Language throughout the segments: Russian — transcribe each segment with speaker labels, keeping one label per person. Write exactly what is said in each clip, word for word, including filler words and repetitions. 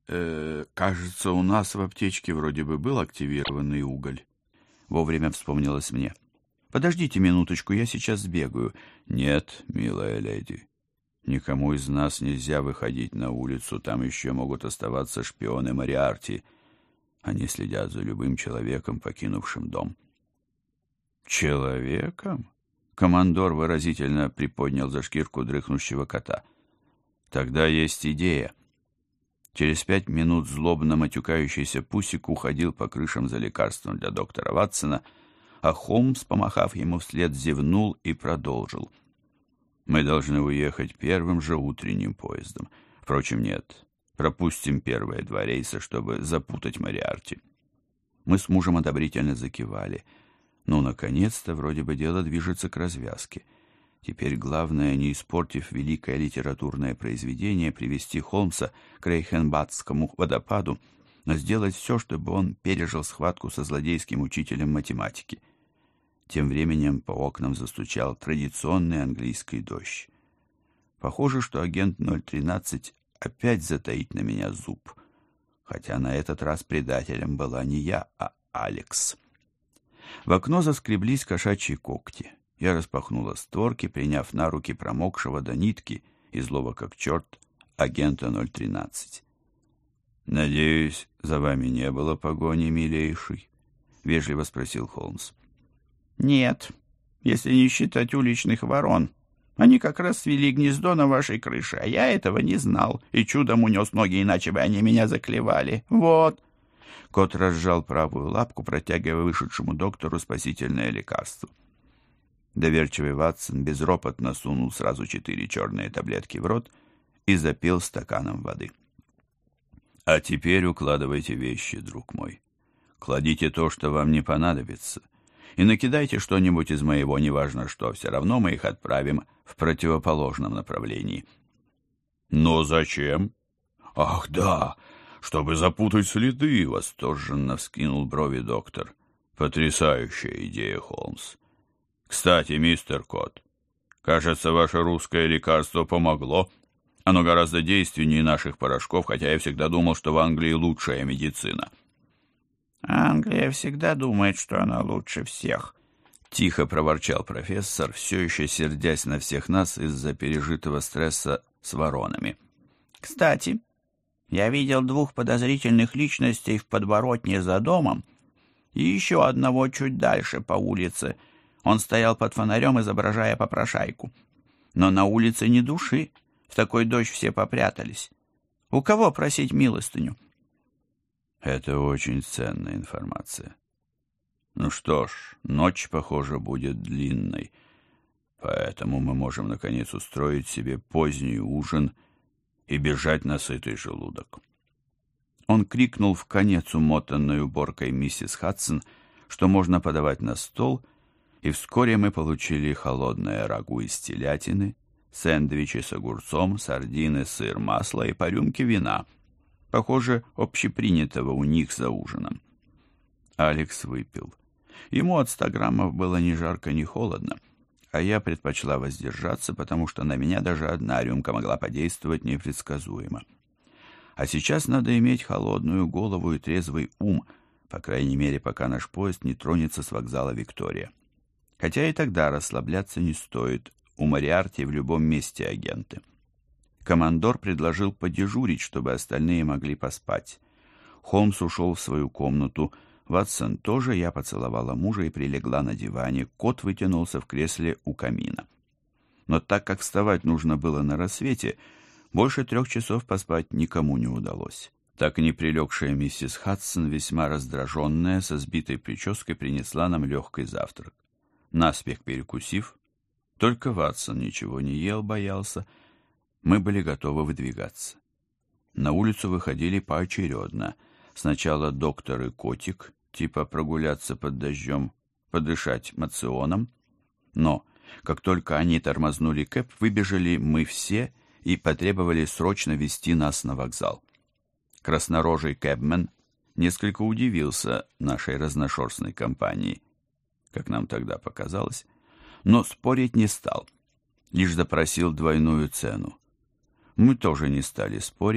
Speaker 1: Э, кажется, у нас в аптечке вроде бы был активированный уголь. Вовремя вспомнилось мне. Подождите минуточку, я сейчас сбегаю. Нет, милая леди, никому из нас нельзя выходить на улицу, там еще могут оставаться шпионы Мориарти. Они следят за любым человеком, покинувшим дом. Человеком? Командор выразительно приподнял за шкирку дрыхнущего кота. Тогда есть идея. Через пять минут злобно матюкающийся Пусик уходил по крышам за лекарством для доктора Ватсона, а Холмс, помахав ему вслед, зевнул и продолжил. Мы должны уехать первым же утренним поездом. Впрочем, нет. Пропустим первые два рейса, чтобы запутать Мориарти. Мы с мужем одобрительно закивали. Ну, наконец-то, вроде бы дело движется к развязке. Теперь главное, не испортив великое литературное произведение, привести Холмса к Рейхенбадскому водопаду, но сделать все, чтобы он пережил схватку со злодейским учителем математики. Тем временем по окнам застучал традиционный английский дождь. Похоже, что агент ноль тринадцать опять затаит на меня зуб, хотя на этот раз предателем была не я, а Алекс. В окно заскреблись кошачьи когти. Я распахнула створки, приняв на руки промокшего до нитки и злого как черт агента ноль тринадцать. «Надеюсь, за вами не было погони, милейший?» — вежливо спросил Холмс.
Speaker 2: «Нет, если не считать уличных ворон. Они как раз свели гнездо на вашей крыше, а я этого не знал, и чудом унес ноги, иначе бы они меня заклевали. Вот».
Speaker 1: Кот разжал правую лапку, протягивая вышедшему доктору спасительное лекарство. Доверчивый Ватсон безропотно сунул сразу четыре черные таблетки в рот и запил стаканом воды. «А теперь укладывайте вещи, друг мой. Кладите то, что вам не понадобится, и накидайте что-нибудь из моего, неважно что, все равно мы их отправим в противоположном направлении». «Но зачем?» «Ах, да, чтобы запутать следы», — восторженно вскинул брови доктор. «Потрясающая идея, Холмс. Кстати, мистер Кот, кажется, ваше русское лекарство помогло. Оно гораздо действеннее наших порошков, хотя я всегда думал, что в Англии лучшая медицина».
Speaker 2: «Англия всегда думает, что она лучше всех»,
Speaker 1: — тихо проворчал профессор, все еще сердясь на всех нас из-за пережитого стресса с воронами.
Speaker 2: «Кстати, я видел двух подозрительных личностей в подворотне за домом и еще одного чуть дальше по улице. Он стоял под фонарем, изображая попрошайку. Но на улице ни души. В такой дождь все попрятались. У кого просить милостыню?»
Speaker 1: Это очень ценная информация. Ну что ж, ночь, похоже, будет длинной, поэтому мы можем, наконец, устроить себе поздний ужин и бежать на сытый желудок. Он крикнул в конец умотанной уборкой миссис Хадсон, что можно подавать на стол, и вскоре мы получили холодное рагу из телятины, сэндвичи с огурцом, сардины, сыр, масло и по рюмке вина, похоже, общепринятого у них за ужином. Алекс выпил. Ему от ста граммов было ни жарко, ни холодно, а я предпочла воздержаться, потому что на меня даже одна рюмка могла подействовать непредсказуемо. А сейчас надо иметь холодную голову и трезвый ум, по крайней мере, пока наш поезд не тронется с вокзала Виктория. Хотя и тогда расслабляться не стоит, у Мориарти в любом месте агенты. Командор предложил подежурить, чтобы остальные могли поспать. Холмс ушел в свою комнату, Ватсон тоже, я поцеловала мужа и прилегла на диване, кот вытянулся в кресле у камина. Но так как вставать нужно было на рассвете, больше трех часов поспать никому не удалось. Так и не прилегшая миссис Хадсон, весьма раздраженная, со сбитой прической, принесла нам легкий завтрак. Наспех перекусив, только Ватсон ничего не ел, боялся, мы были готовы выдвигаться. На улицу выходили поочередно. Сначала доктор и котик, типа прогуляться под дождем, подышать моционом. Но, как только они тормознули кэб, выбежали мы все и потребовали срочно везти нас на вокзал. Краснорожий кэбмен несколько удивился нашей разношерстной компании, как нам тогда показалось, но спорить не стал, лишь запросил двойную цену. Мы тоже не стали спорить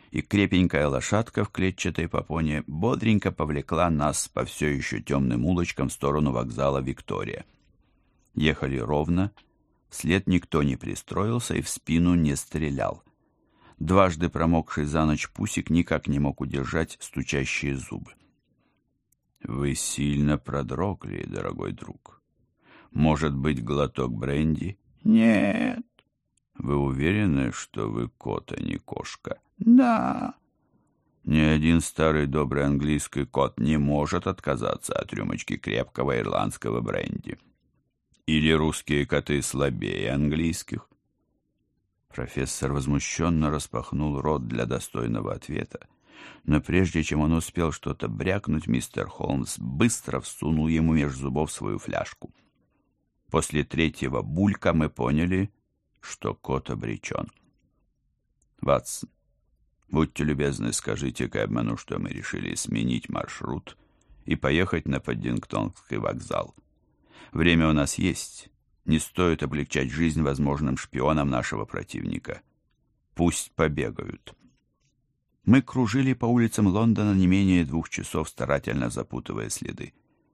Speaker 1: и крепенькая лошадка в клетчатой попоне бодренько повлекла нас по все еще темным улочкам в сторону вокзала «Виктория». Ехали ровно, вслед никто не пристроился и в спину не стрелял. Дважды промокший за ночь Пусик никак не мог удержать стучащие зубы. «Вы сильно продрогли, дорогой друг. Может быть, глоток бренди?»
Speaker 2: «Нет».
Speaker 1: «Вы уверены, что вы кот, а не кошка?»
Speaker 2: «Да».
Speaker 1: «Ни один старый добрый английский кот не может отказаться от рюмочки крепкого ирландского бренди. Или русские коты слабее английских?» Профессор возмущенно распахнул рот для достойного ответа, но прежде чем он успел что-то брякнуть, мистер Холмс быстро всунул ему меж зубов свою фляжку. После третьего булька мы поняли, что кот обречен. «Ватсон, будьте любезны, скажите Кэбману, что мы решили сменить маршрут и поехать на Паддингтонский вокзал. Время у нас есть. Не стоит облегчать жизнь возможным шпионам нашего противника. Пусть побегают». Мы кружили по улицам Лондона не менее двух часов, старательно запутывая следы.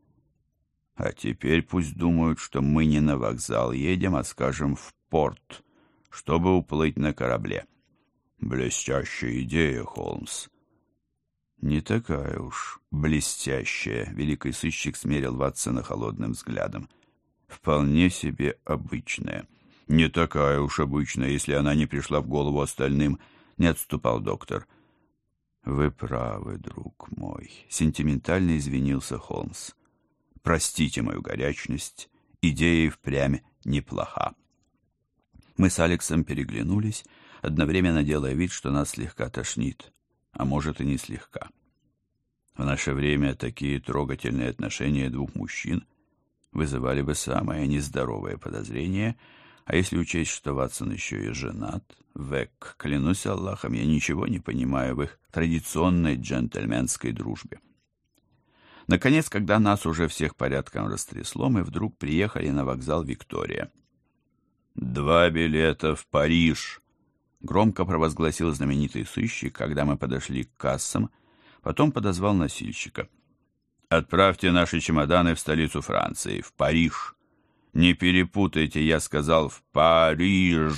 Speaker 1: «А теперь пусть думают, что мы не на вокзал едем, а, скажем, в порт, чтобы уплыть на корабле. Блестящая идея, Холмс». «Не такая уж блестящая», — великий сыщик смерил Ватсона холодным взглядом. «Вполне себе обычная». «Не такая уж обычная, если она не пришла в голову остальным», — не отступал доктор. «Вы правы, друг мой», — сентиментально извинился Холмс. «Простите мою горячность, идея и впрямь неплоха». Мы с Алексом переглянулись, одновременно делая вид, что нас слегка тошнит, а может и не слегка. В наше время такие трогательные отношения двух мужчин вызывали бы самое нездоровое подозрение, а если учесть, что Ватсон еще и женат, Век, клянусь Аллахом, я ничего не понимаю в их традиционной джентльменской дружбе. Наконец, когда нас уже всех порядком растрясло, мы вдруг приехали на вокзал «Виктория». «Два билета в Париж!» — громко провозгласил знаменитый сыщик, когда мы подошли к кассам, потом подозвал носильщика. «Отправьте наши чемоданы в столицу Франции, в Париж. Не перепутайте, я сказал, в Париж!»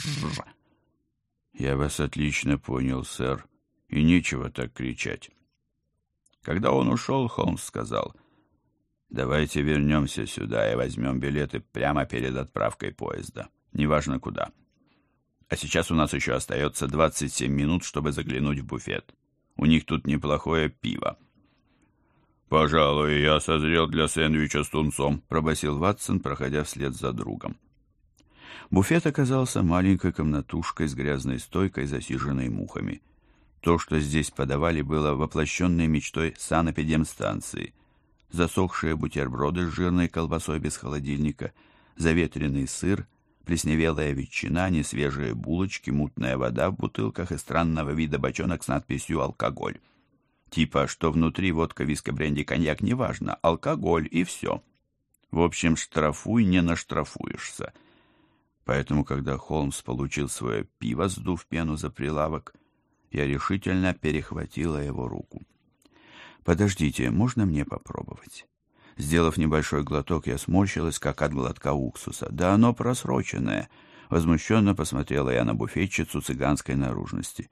Speaker 1: «Я вас отлично понял, сэр, и нечего так кричать». Когда он ушел, Холмс сказал: «Давайте вернемся сюда и возьмем билеты прямо перед отправкой поезда, неважно куда. А сейчас у нас еще остается двадцать семь минут, чтобы заглянуть в буфет. У них тут неплохое пиво». «Пожалуй, я созрел для сэндвича с тунцом», — пробасил Ватсон, проходя вслед за другом. Буфет оказался маленькой комнатушкой с грязной стойкой, засиженной мухами. То, что здесь подавали, было воплощенной мечтой санэпидемстанции. Засохшие бутерброды с жирной колбасой без холодильника, заветренный сыр, плесневелая ветчина, несвежие булочки, мутная вода в бутылках и странного вида бочонок с надписью «Алкоголь». Типа, что внутри водка, виски, бренди, коньяк, неважно, алкоголь и все. В общем, штрафуй, не наштрафуешься. Поэтому, когда Холмс получил свое пиво, сдув пену за прилавок, я решительно перехватила его руку. «Подождите, можно мне попробовать?» Сделав небольшой глоток, я сморщилась, как от глотка уксуса. «Да оно просроченное!» Возмущенно посмотрела я на буфетчицу цыганской наружности.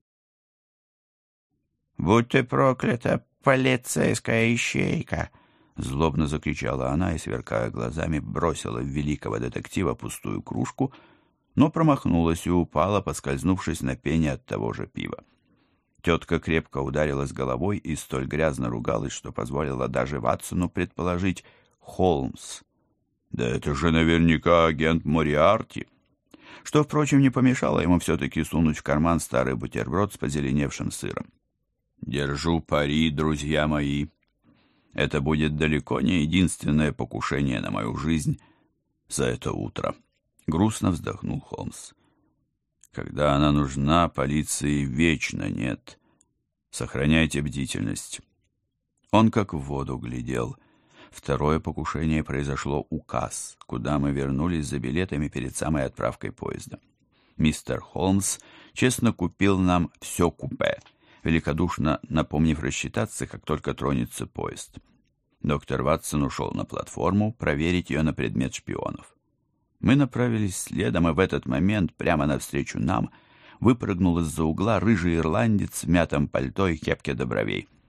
Speaker 2: «Будь ты проклята, полицейская ищейка!»
Speaker 1: Злобно закричала она и, сверкая глазами, бросила в великого детектива пустую кружку, но промахнулась и упала, поскользнувшись на пене от того же пива. Тетка крепко ударилась головой и столь грязно ругалась, что позволила даже Ватсону предположить: «Холмс! Да это же наверняка агент Мориарти!» Что, впрочем, не помешало ему все-таки сунуть в карман старый бутерброд с позеленевшим сыром. «Держу пари, друзья мои. Это будет далеко не единственное покушение на мою жизнь за это утро», — грустно вздохнул Холмс. «Когда она нужна, полиции вечно нет. Сохраняйте бдительность». Он как в воду глядел. Второе покушение произошло у касс, куда мы вернулись за билетами перед самой отправкой поезда. Мистер Холмс честно купил нам все купе — великодушно напомнив рассчитаться, как только тронется поезд. Доктор Ватсон ушел на платформу проверить ее на предмет шпионов. Мы направились следом, и в этот момент прямо навстречу нам выпрыгнул из-за угла рыжий ирландец в мятом пальто и кепке до бровей.